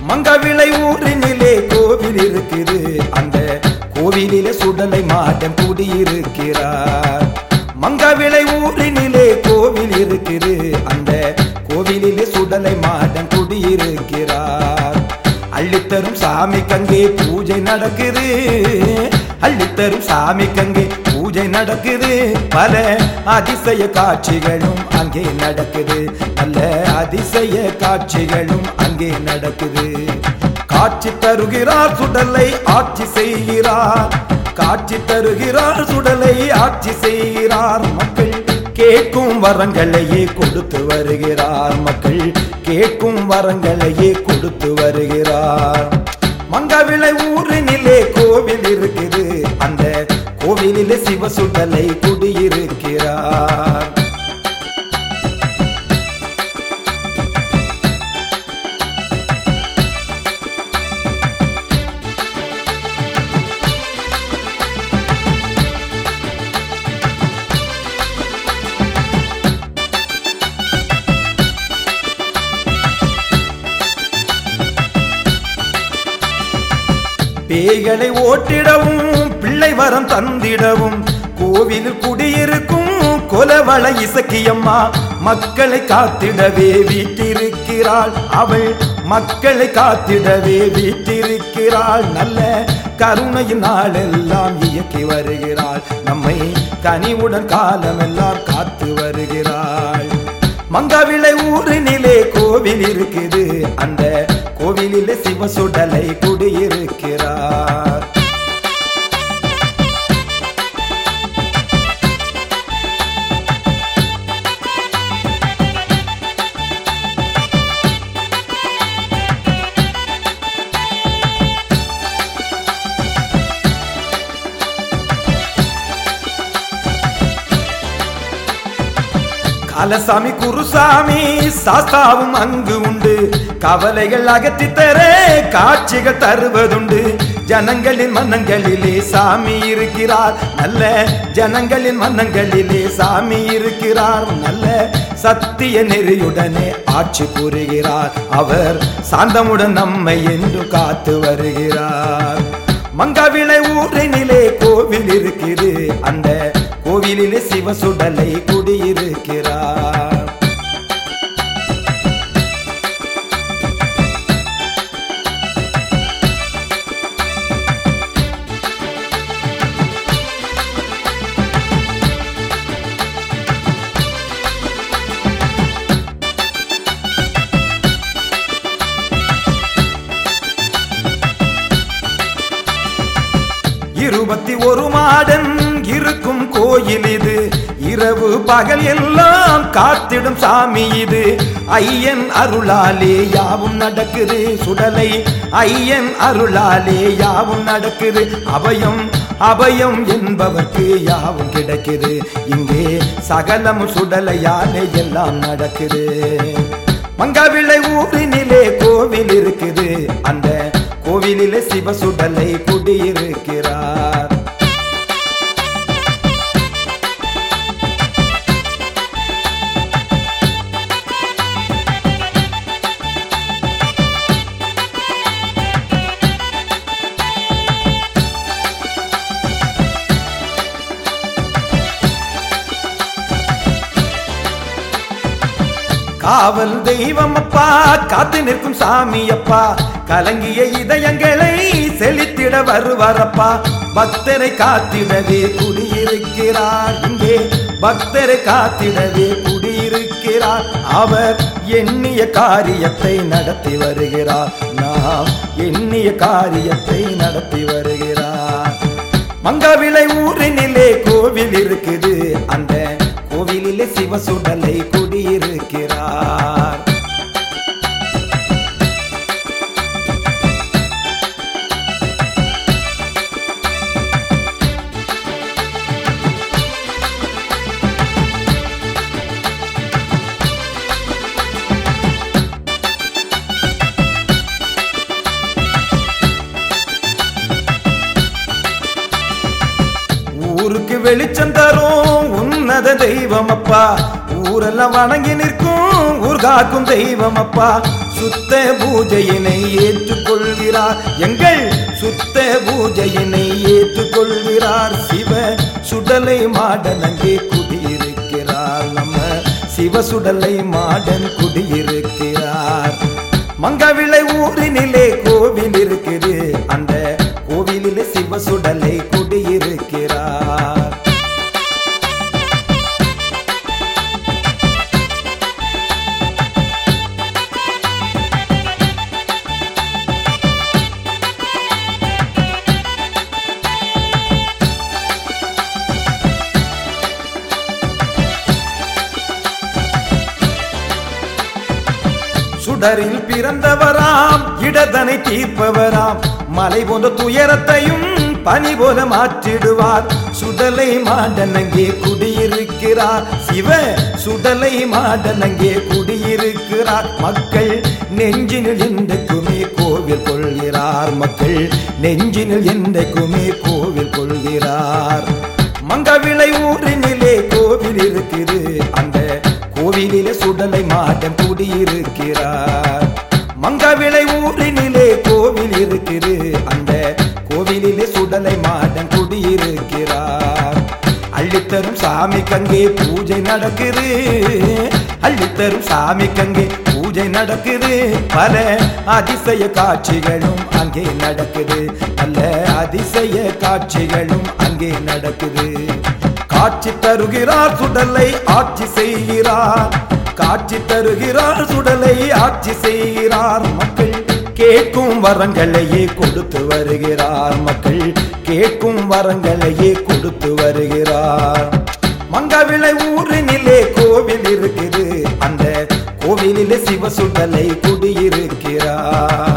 மங்கவிளை ஊரினிலே கோவில் இருக்குது. அந்த கோவிலிலே சுடலை மாடன் குடியிருக்கிறார். மங்கவிளை ஊரினிலே கோவில் இருக்குது. அந்த கோவிலிலே சுடலை மாடன் குடியிருக்கிறார். அள்ளித்தரும் சாமி கங்கே பூஜை நடக்குது. அள்ளித்தரும் சாமி கங்கே பூஜை நடக்குது. பல அதிசய காட்சிகளும் அங்கே நடக்குது. நல்ல அதிசய காட்சிகளும் அங்கே நடக்குது. காட்சி தருகிறார் சுடலை ஆட்சி செய்கிறார். காட்சி தருகிறார் சுடலை ஆட்சி செய்கிறார். மக்கள் கேட்கும் வரங்களையே கொடுத்து வருகிறார். மக்கள் கேட்கும் வரங்களையே கொடுத்து வருகிறார். மங்கவிளை ஊரினிலே கோவில் இருக்குது. அந்த கோவிலிலே சிவசுடலை குடியிருக்கிறார். பேய்களை ஓட்டிடவும் பிள்ளை வரம் தந்திடவும் கோவிலில் குடியிருக்கும் கொலவள இசக்கியம்மா மக்களை காத்திடவே வீட்டிருக்கிறாள். அவள் மக்களை காத்திடவே வீட்டிருக்கிறாள். நல்ல கருணையின் நாளெல்லாம் இயக்கி வருகிறாள். நம்மை கனிவுடன் காலமெல்லாம் காத்து வருகிறாள். மங்கவிளை ஊரினிலே கோவில் இருக்குது. அந்த கோவிலிலே சிவசுடலை குடியிருக்கிறார். காலசாமி குருசாமி சாஸ்தாவும் அங்கு உண்டு. கவலைகள் அகற்றி தர காட்சிகள் தருவதுண்டு. ஜனங்களின் மன்னங்களிலே சாமி இருக்கிறார். நல்ல ஜனங்களின் மன்னங்களிலே சாமி இருக்கிறார். நல்ல சத்திய நெறியுடனே ஆட்சி புரிகிறார். அவர் சாந்தமுடன் நம்மை என்று காத்து வருகிறார். மங்கவிளை ஊரினிலே கோவில் இருக்குது. அந்த கோவிலிலே சிவசுடலை குடியிருக்கிறார். இருபத்தி ஒரு மாடன் இருக்கும் கோயில் இது. இரவு பகல் எல்லாம் காத்திடும் சாமி இது. ஐயன் அருளாலே யாவும் நடக்குது. சுடலை ஐயன் அருளாலே யாவும் நடக்குது. அபயம் அபயம் என்பவர்க்கு யாவும் கிடைக்குது. இங்கே சகலம் சுடலையாலே எல்லாம் நடக்குது. மங்கவிளை ஊரினிலே கோவில் இருக்குது. அந்த கோவிலிலே சிவசுடலை குடியிருக்கிறார். காவல் தெய்வம் அப்பா காத்து நிற்கும் சாமி அப்பா. கலங்கிய இதயங்களை செழித்திட வருவாரப்பா. பக்தரை காத்திடவே குடியிருக்கிறார். இங்கே பக்தரை காத்திடவே குடியிருக்கிறார். அவர் எண்ணிய காரியத்தை நடத்தி வருகிறார். நாம் எண்ணிய காரியத்தை நடத்தி வருகிறார். மங்கவிளை ஊரினிலே கோவில் இருக்குது. அந்த கோவிலிலே சிவசுடலை குடியிருக்கிறார். ஊருக்கு வெளிச்சம் தரும் உன்னத தெய்வம் அப்பா. ஊரெல்லாம் வணங்கி நிற்கும் ஊர் காக்கும் தெய்வம் அப்பா. சுத்த பூஜையினை ஏற்றுக்கொள்கிறார். எங்கள் சுத்த பூஜையினை ஏற்றுக்கொள்கிறார். சிவ சுடலை மாடன் அங்கே குடியிருக்கிறார். நம்ம சிவ சுடலை மாடன் குடியிருக்கிறார். மங்கவிளை ஊரினிலே கோவில் இருக்குது. அந்த கோவிலிலே சிவ சுடலை குடியிருக்கிறார். சுடரில் பிறந்தவராம், இடதனை தீர்ப்பவராம், மலை போன்ற துயரத்தையும் பனி போல மாற்றிடுவார். சுடலை மாடன் அங்கே குடியிருக்கிறார். சிவ சுடலை மாடன் அங்கே குடியிருக்கிறார். மக்கள் நெஞ்சினில் என்றைக்குமே கோவில் கொள்கிறார். மக்கள் நெஞ்சினில் என்றைக்குமே கோவில் கொள்கிறார். மங்கவிளை ஊரினிலே கோவில் இருக்குது. அந்த கோவிலிலே சுடலை மாடன் குடியிருக்கிறார். மங்கவிளை ஊரினிலே கோவில் இருக்குது. அந்த கோவிலிலே சுடலை மாடன் குடியிருக்கிறார். அள்ளித்தரும் சாமி கங்கே பூஜை நடக்குது. அள்ளித்தரும் சாமி கங்கே பூஜை நடக்குது. பல அதிசய காட்சிகளும் அங்கே நடக்குது. பல அதிசய காட்சிகளும் அங்கே நடக்குது. காட்சி தருகிறார் சுடலை ஆட்சி செய்கிறார். காட்சி தருகிறார் சுடலை ஆட்சி செய்கிறார். மக்கள் கேட்கும் வரங்களையே கொடுத்து வருகிறார். மக்கள் கேட்கும் வரங்களையே கொடுத்து வருகிறார். மங்கவிளை ஊரினிலே கோவில் இருக்குது. அந்த கோவிலிலே சிவ சுடலை குடியிருக்கிறார்.